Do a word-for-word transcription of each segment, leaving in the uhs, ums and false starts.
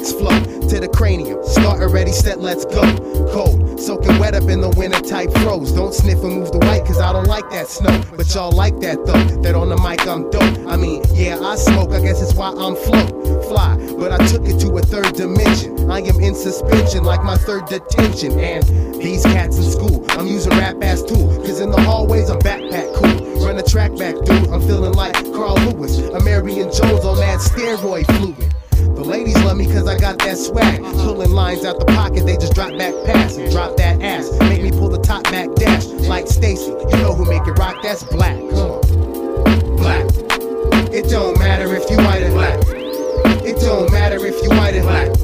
max flow to the cranium. Start already, set, let's go. Cold, soaking wet up in the winter type froze. Don't sniff and move the white, cause I don't like that snow. But y'all like that though, that on the mic I'm dope. I mean, yeah, I smoke, I guess it's why I'm float. Fly, but I took it to a third dimension. I am in suspension like my third detention. And these cats in school, I'm using rap as tool. Cause in the hallways I'm backpack cool. Run the track back, dude, I'm feeling like Carl Lewis. I'm Marion Jones on that steroid fluid. The ladies love me cause I got that swag. Pulling lines out the pocket, they just drop back pass and drop that ass. Make me pull the top back dash like Stacy. You know who make it rock, that's Black. Come on. Black. It don't matter if you white or black. It don't matter if you white or black.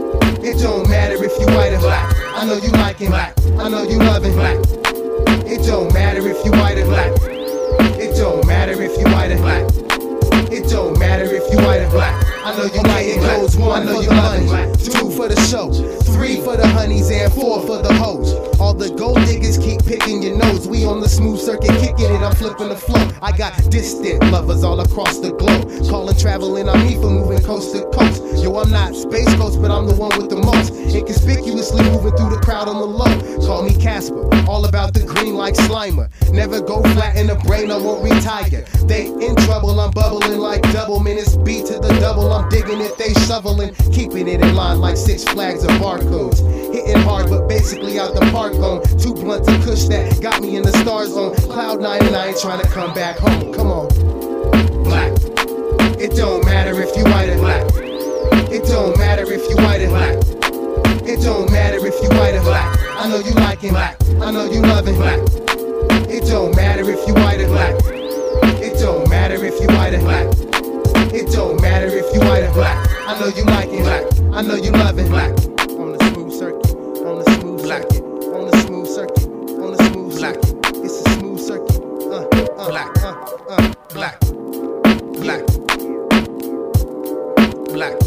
It don't matter if you white or black. I know you like it black. I know you love it black. It don't matter if you white or black. It don't matter if you white or black. It don't matter if you white or black. I know you like it goes one, I know you love it. Two for the show, three for the honeys, and four for the hoes. All the gold diggers keep picking your nose. We on the smooth circuit, kicking it, I'm flipping the flow. I got distant lovers all across the globe, calling, traveling on me for moving coast to coast. Yo, I'm not Space Coast, but I'm the one with the most. Inconspicuously moving through the crowd on the low. Call me Casper, all about the green like Slimer. Never go flat in the brain, I won't retire. They in trouble, I'm bubbling like double minutes. Beat to the double, I'm digging it, they shoveling. Keeping it in line like Six Flags or barcodes. Hitting hard, but basically out the park on. Two blunts of kush that got me in the star zone. Cloud nine and I ain't trying to come back home. Come on. Black. It don't matter if you white or black. It don't matter if you white or black. It don't matter if you white or black. I know you like it black. I know you love it black. It don't matter if you white or black. It don't matter if you white or black. It don't matter if you white or black. I know you like it black. I know you love it black. On the smooth circuit, on the smooth circuit, on the smooth circuit, on the smooth circuit. It's a smooth circuit. Uh, uh, black, uh, uh, black, black, black,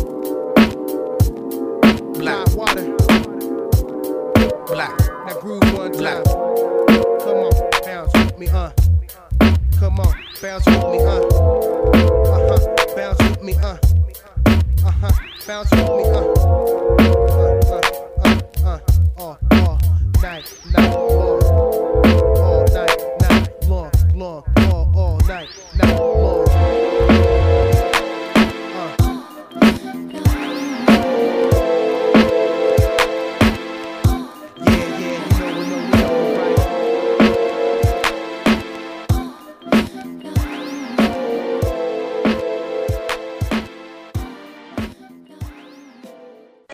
black, water, black. That groove one time. Come on, bounce with me, uh. Come on, bounce with me, uh. Uh huh, bounce with me, uh. Uh huh, bounce with me, uh. Uh, uh, uh, uh, all, all night, night, long. All night, night, long, long, all, all night, night, long.